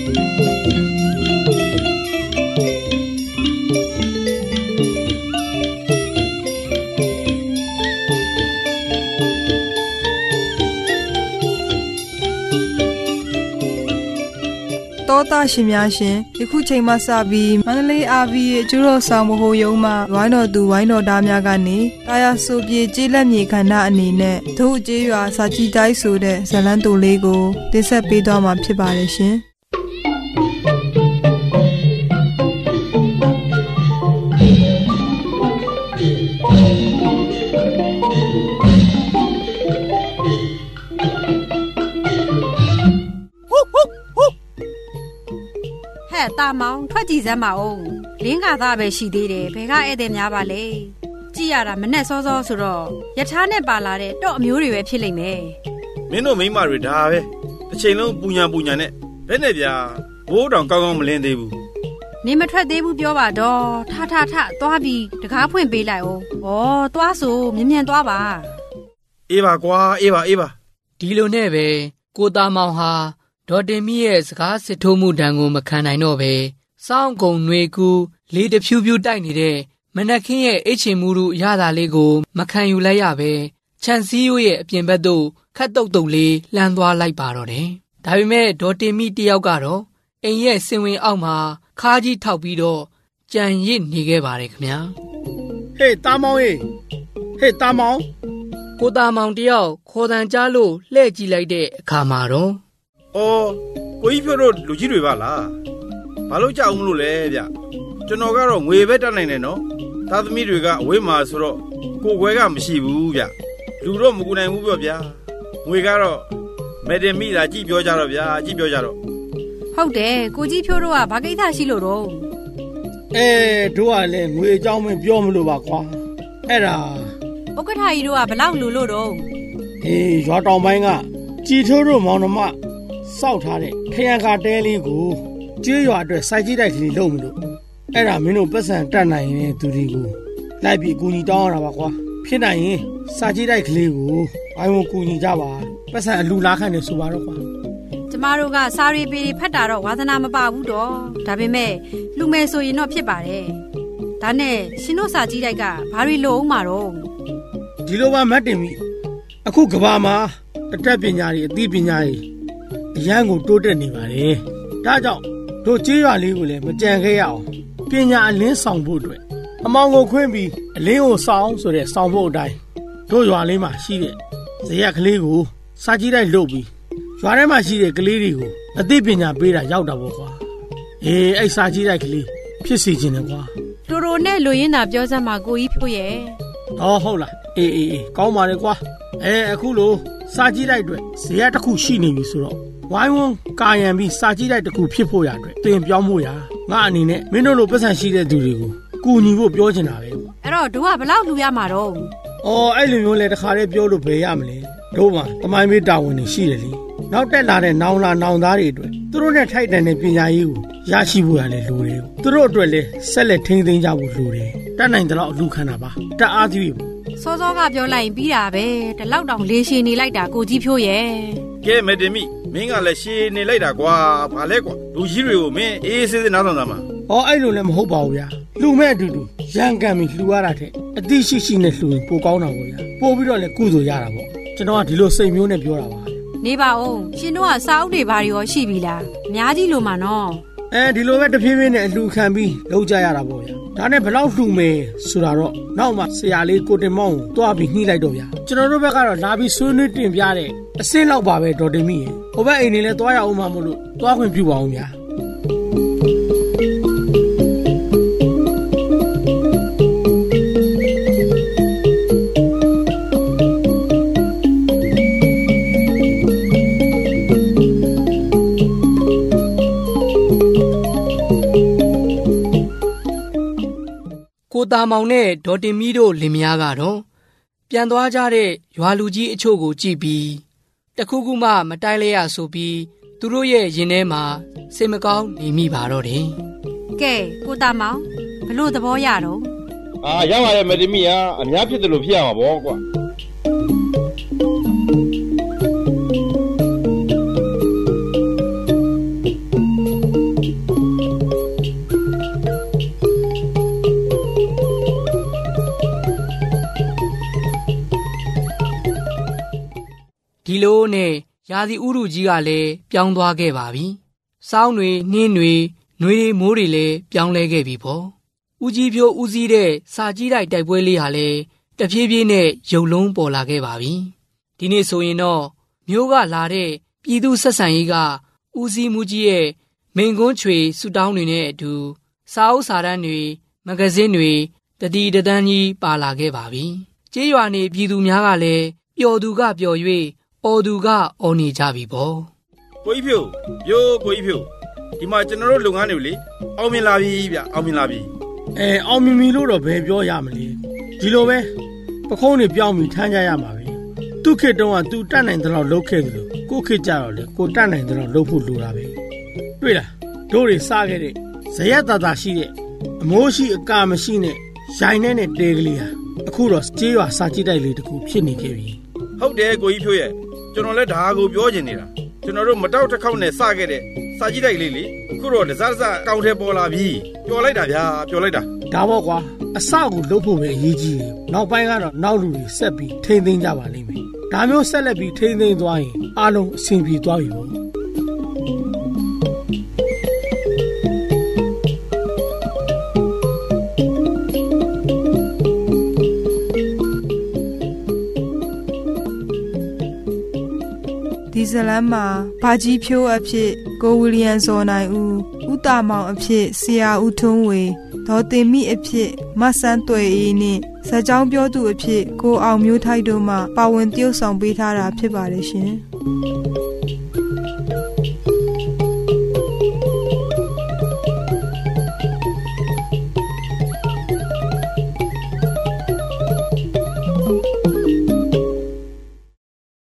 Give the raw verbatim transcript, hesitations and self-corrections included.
တောသားရှင်များရှင်ယခုချိန်မှစပြီးမန္တလေးအာဗီရဲ့ကျိုးတော်ဆောင်မဟိုယုံမှဝိုင်းတော်သူဝိုင်းတော်သားများကနေတာယာဆိုပြေကျေးလက်မြေခန္ဓာအနေနဲ့ဒုကျေးရွာစာကြည့်တိုင်းဆိုတဲ့ဇလန်းတူလေးကိုတင်ဆက်ပေးသွားမှာဖြစ်ပါတယ်ရှင်ตาမောင်ထွက်ကြည့်စမ်းပါဦးလင်းကသားပဲရှိသေးတယ်ဘယ်ကဧည့်သည်များပါလဲကြည့်ရတာမနဲ့စောစောဆိုတော့ယထာနဲ့ပါလာတဲ့တော့အမျိုးတွေပဲဖြစ်လိမ့်မယ်မင်းတို့မိန်းမတွေဒါပဲတစ်ချိန်လုံးပူညာပူညာနဲ့ဘယ်နဲ့ဗျာဘိုးတောင်ကောင်းကောင်းမလင်းသေးဘူးနေမထွက်သေးဘူးပြောပါတော့ထထထသွားပြီးတကားဖွင့်ပေးလိုက်အောင်ဩသွားဆိုမြင်မြန်သွားပါအေးပါကွာအေးပါအေးပါဒီလိုနဲ့ပဲကိုသားမောင်ဟာဒေါ်တင်မီရဲ့စကားစစ်ထိုးမှုတန်ကိုမခံနိုင်တော့ပဲစောင်းကုံနှွေကူလေးတဖြူဖြူတိုက်နေတဲ့မနက်ခင်းရဲ့အိတ်ချင်မှုတို့ရတာလေးကိုမခံယူလိုက်ရပဲခြံစည်းရိုးရဲ့အပြင်ဘက်သို့ခတ်တုတ်တုတ်လေးလှမ်းသွားလိုက်ပါတော့တယ်။ဒါပေမဲ့ဒေါ်တင်မီတယောက်ကတော့အိမ်ရဲ့စင်ဝင်အောက်မှာခါးကြီးထောက်ပြီးတော့ကြံရစ်နေခဲ့ပါတယ်ခင်ဗျာ။ဟေးတာမောင်ဟေးဟေးတာမောင်ကိုသားမောင်တယောက်ခေါ်တန်ကြားလို့လှည့်ကြည့်လိုက်တဲ့အခါမှာတော့အော်ကိုကြီးပြောတော့လူကြီးတွေပါလားဘာလို့ကြောက်မလို့လဲဗျကျွန်တော်ကတော့ငွေပဲတတ်နိုင်တယ်နော်သားသမီးတွေကအဝေးမှာဆိုတော့ကိုခွဲကမရှိဘူးဗျလူတော့မကူနိုင်ဘူးပြောဗျာငွေကတော့မက်ဒင်မိတာကြည့်ပြောကြတော့ဗျာကြည့်ပြောကြတော့ဟုတ်တယ်ကိုကြီးဖြိုးတို့ကဘာကိစ္စရှိလို့တော့အဲတို့ကလည်းငွေအကြောင်းမပြောမလို့ပါကွာအဲ့ဒါဥက္ကဋ္ဌကြီးတို့ကဘလောက်လူလို့တော့အေးရွာတောင်ပိုင်းကကြည်ထိုးတို့မောင်နှမစောက်ထားတဲ့ခရံခါတဲလေးကိုကျေးရွာအတွက်စိုက်ကြည့်တိုက်ကလေးလုပ်မလို့အဲ့ဒါမင်းတို့ပတ်စံတတ်နိုင်ရင်သူတွေကိုလိုက်ပြီးကူညီတောင်းရတာပါကွာဖြစ်နိုင်ရင်စိုက်ကြည့်တိုက်ကလေးကိုဘိုင်းဝကူညီကြပါပတ်စံအလူလားခန့်နေဆိုပါတော့ကွာကျမတို့ကစာရီပေဖတ်တာတော့ဝါသနာမပါဘူးတော့ဒါပေမဲ့လူမယ်ဆိုရင်တော့ဖြစ်ပါတယ်ဒါနဲ့ရှင်တို့စာကြည့်တိုက်ကဘာတွေလိုအောင်မှာတော့ဒီလိုပါမတ်တင်ပြီအခုကဘာမှာအတတ်ပညာတွေအသိပညာတွေအရန်ကိုတိုးတက်နေပါတယ်ဒါကြောင့်တို့ကျေးရွာလေးကိုလည်းမကြံခဲ့ရအောင်ပညာအလင်းဆောင်ဖို့အတွက်အမောင်ကိုခွင့်ပြီးအလင်းကိုဆောင်ဆိုတဲ့ဆောင်ဖို့အတိုင်းတို့ရွာလေးမှာရှိတဲ့ဇရက်ကလေးကိုစာကြည့်တိုက်လုပ်ပြီးရွာထဲမှာရှိတဲ့ကလေးတွေကိုအသိပညာပေးတာရောက်တာပေါ့ကွာအေးအဲ့စာကြည့်တိုက်ကလေးဖြစ်စီခြင်းနဲ့ကွာတူတူနဲ့လူရင်းသာပြောစမ်းမှာကိုကြီးဖြိုးရဲ့ဟောဟုတ်လားအေးအေးကောင်းပါလေကွာအဲအခုလိုစာကြည့်တိုက်အတွက်ဇရက်တစ်ခုရှိနေပြီဆိုတော့ဝိုင်းဝန်းကာယံပြီးစာကြည့်တိုက်တစ်ခုဖြစ်ဖို့ရအတွက်တင်ပြောင်းဖို့ရငါအနေနဲ့မင်းတို့လိုပတ်စံရှိတဲ့သူတွေကိုကူညီဖို့ပြောချင်တာပဲကွာအဲ့တော့တို့ကဘလောက်လူရမှာတော့အော်အဲ့လိုမျိုးလေတခါတည်းပြောလို့ဘယ်ရမလဲတို့မှာတမိုင်းမေးတာဝန်နေရှိတယ်လေနောက်တက်လာတဲ့နောင်လာနောင်သားတွေအတွက်သူတို့နဲ့ထိုက်တန်တဲ့ပညာရေးကိုရရှိဖို့ရလဲလိုတယ်သူတို့အတွက်လည်းဆက်လက်ထိန်းသိမ်းကြဖို့လိုတယ်တတ်နိုင်တဲ့လောက်အလူခံတာပါတအားသီးစောစောကပြောလိုက်ရင်ပြီးတာပဲတလောက်တောင်လေးရှည်နေလိုက်တာကိုကြီးဖြိုးရဲ့ကဲမက်တင်မီမင်းကလည်းရှည်နေလိုက်တာကွာဘာလဲကွာလူကြီးတွေကိုမင်းအေးအေးဆေးဆေးနားထောင်တာမှာဟောအဲ့လိုလည်းမဟုတ်ပါဘူးဗျာလူမဲ့အတူတူရန်ကန်ပြီးလှူရတာတဲ့အသိရှိရှိနဲ့လှူရင်ပိုကောင်းတာပေါ့ဗျာပို့ပြီးတော့လည်းကုသိုလ်ရတာပေါ့ကျွန်တော်ကဒီလိုစိတ်မျိုးနဲ့ပြောတာပါနေပါဦးရှင်တို့ကစာအုပ်တွေဘာတွေရောရှိပြီလားအများကြီးလိုမှာနော်အဲဒီလိုပဲတဖြည်းဖြည်းနဲ့အလှူခံပြီးလုပ်ကြရတာပေါ့ဗျာဒါနဲ့ဘယ်လောက်လှူမယ်ဆိုတာတော့နောက်မှဆရာလေးကိုတင်မောင်းကိုတွားပြီးနှီးလိုက်တော့ဗျာကျွန်တော်တို့ဘက်ကတော့လာပြီးဆွေးနွေးတင်ပြတဲ့အစင်းလောက်ပါပဲဒေါ်တင်မီရဲ့ဟိုဘက်အိမ်နေလဲတွားရအောင်မှမလို့တွားခွင့်ပြုပါအောင်ဗျာကိုသားမောင်နဲ့ဒေါ်တင်မီတို့လင်မယားကတော့ပြန်သွားကြတဲ့ရွာလူကြီးအချို့ကိုကြည့်ပြီးတခုခုမှမတိုက်လဲရဆိုပြီးသူတို့ရဲ့ရင်ထဲမှာစိတ်မကောင်းနေမိပါတော့တယ်ကဲကိုသားမောင်ဘလို့သဘောရတော့အာရပါရဲ့မတင်မီကအများဖြစ်တယ်လို့ဖြစ်ရမှာပေါ့ကွာဟဒီလိုနဲ့ရာသီဥတုကြီးကလည်းပြောင်းသွားခဲ့ပါပြီ။စောင်းတွေနှင်းတွေနှွေတွေမိုးတွေလည်းပြောင်းလဲခဲ့ပြီပေါ့။ဦးကြီးဖြိုးဦးစီးတဲ့စာကြီးတိုက်တိုက်ပွဲလေးဟာလည်းတဖြည်းဖြည်းနဲ့ရုပ်လုံးပေါ်လာခဲ့ပါပြီ။ဒီနေ့ဆိုရင်တော့မျိုးကလာတဲ့ပြည်သူဆက်ဆံရေးကဦးစီးမှုကြီးရဲ့မိန်ကွန်းချွေဆူတောင်းတွေနဲ့အတူစာအုပ်စာတမ်းတွေမဂ္ဂဇင်းတွေတတိတသန်းကြီးပါလာခဲ့ပါပြီ။ကျေးရွာနေပြည်သူများကလည်းပျော်သူကပျော်၍အော်သူကအော်နေကြပြီပေါ့။ကိုကြီးဖြိုးပြိုးကိုကြီးဖြိုးဒီမှာကျွန်တော်တို့လုပ်ငန်းတွေလေအောင်မြင်လာပြီဗျအောင်မြင်လာပြီ။အဲအောင်မြင်ပြီလို့တော့ဘယ်ပြောရမလဲ။ဒီလိုပဲပခုံးတွေပြောင်းပြီးထမ်းကြရမှာပဲ။သူ့ခေတ်တုန်းကသူတတ်နိုင်တဲ့လောက်လုပ်ခဲ့တယ်လို့ကိုခေတ်ကြတော့လေကိုတတ်နိုင်တဲ့လောက်လုပ်ဖို့လိုတာပဲ။တွေ့လားတို့တွေစားခဲ့တဲ့ဇရက်တာတာရှိတဲ့အမိုးရှိအကာမရှိနဲ့ရိုင်နဲ့တဲကလေးဟာအခုတော့ကြေးရွာစာကြည့်တိုက်လေးတခုဖြစ်နေခဲ့ပြီဟုတ်တယ်ကိုကြီးဖြိုးရဲ့ကျွန်တော်လည်းဒါကိုပြောချင်နေတာကျွန်တော်တို့မတောက်တစ်ခေါက်နဲ့စခဲ့တဲ့စာကြည့်တိုက်လေးလေအခုတော့တစားတစားကောင်းထဲပေါ်လာပြီပျော်လိုက်တာဗျာပျော်လိုက်တာဒါပေါ့ကွာအစကိုလုပ်ဖို့ပဲအရေးကြီးတယ်နောက်ပိုင်းကတော့နောက်လူတွေဆက်ပြီးထိန်းသိမ်းကြပါလိမ့်မယ်ဒါမျိုးဆက်လက်ပြီးထိန်းသိမ်းသွားရင်အားလုံးအဆင်ပြေသွားပြီပေါ့ဒီဇလန်မှာဘာကြီးဖြိုးအဖြစ်ကိုဝီလျံစောနိုင်ဦးဦးတာမောင်အဖြစ်ဆရာဦးထွန်းဝေဒေါ်တင်မိအဖြစ်မဆန်းသွဲအေးနဲ့ဇာကြောင်းပြောသူအဖြစ်ကိုအောင်မျိုးထိုက်တို့မှပါဝင်တရုပ်ဆောင်ပေးထားတာဖြစ်ပါတယ်ရှင်။